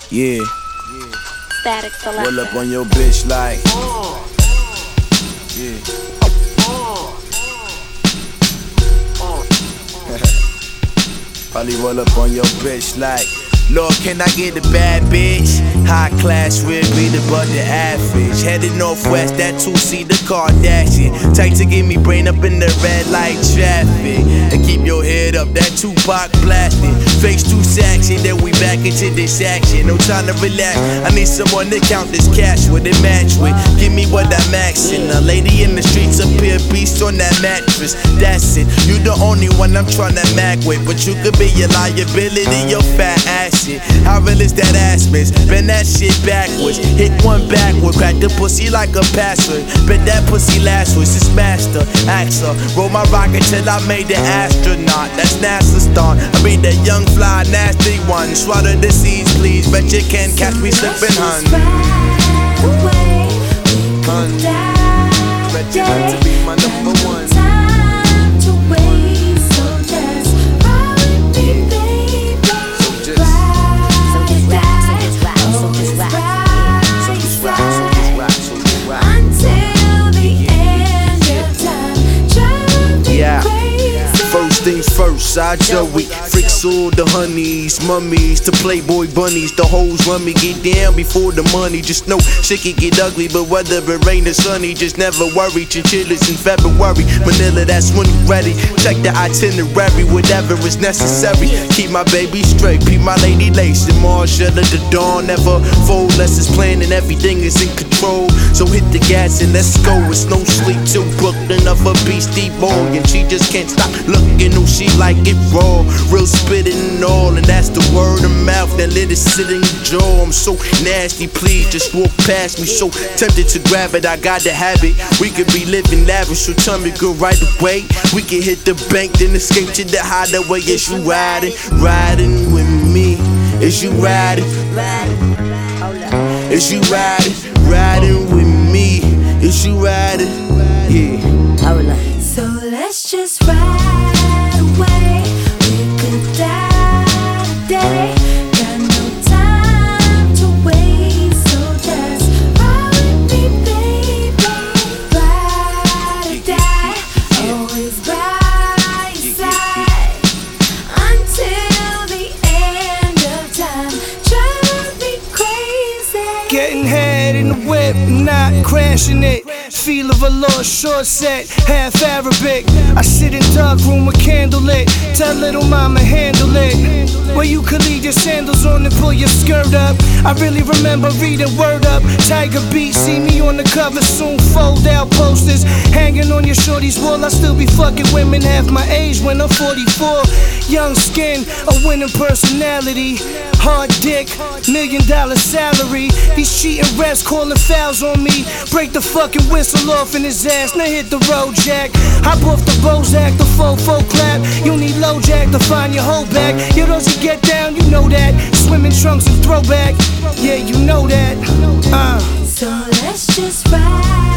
Yeah. Static Selector. Roll up on your bitch like. Yeah. Probably roll up on your bitch like. Lord, can I get a bad bitch? High class, real beat above the average. Headed northwest, that 2-seater Kardashian. Tight to get me brain up in the red light traffic. And keep your head up, that Tupac blasting. Face too sexy, then we back into this action. No time to relax, I need someone to count this cash with it match with. Give me what I'm axing. A lady in the streets appear beast on that mattress. That's it, you the only one I'm trying to mac with. But you could be your liability, your fat ass. How real is that ass miss? Bend that shit backwards. Hit one backward. Crack the pussy like a password. Bet that pussy last was his master. Axel. Roll my rocket till I made the astronaut. That's NASA's thought. I be the young fly nasty one. Swallow the seeds please. Bet you can't catch me slipping, hun. Hun. Bet you got to be my number one. Things first, I Joey. Freaks all the honeys, mummies, to Playboy bunnies. The hoes run me, get down before the money. Just know shit can get ugly, but whether it rain or sunny, just never worry. Chinchillas in February, Manila, that's when you ready. Check the itinerary, whatever is necessary. Keep my baby straight, keep my lady laced. And Marsha to the dawn, never fold. Less is planned and everything is in control. So hit the gas and let's go. It's no sleep till Brooklyn of a beastie boy, and she just can't stop looking. She like it raw, real spittin' and all, and that's the word of mouth that let it sit in your jaw. I'm so nasty, please just walk past me. So tempted to grab it, I got the habit. We could be living lavish, so tell me good right away. We can hit the bank, then escape to the hideaway. Is you riding with me? Is you riding? Is you riding with me? Is you riding? Yeah. So let's just ride away. We could die today. Got no time to waste, so just ride with me, baby. Ride or die, always by your side until the end of time. Drive me crazy. Getting head in the whip, not crashing it. Feel of a lost short set, half Arabic. I sit in dark room with candle lit. Tell little mama handle it. Where you could leave your sandals on and pull your skirt up. I really remember reading Word Up. Tiger Beat, see me on the cover soon. Fold out posters hanging on your shorty's wall. I still be fucking women half my age when I'm 44. Young skin, a winning personality. Hard dick, $1 million salary. These cheating refs calling fouls on me. Break the fucking whistle off in his ass, now hit the road, Jack. Hop off the Bozak, the fofo clap. You need low jack to find your whole back. Yo, those who get down, you know that. Swimming trunks and throwback, yeah, you know that. So let's just ride.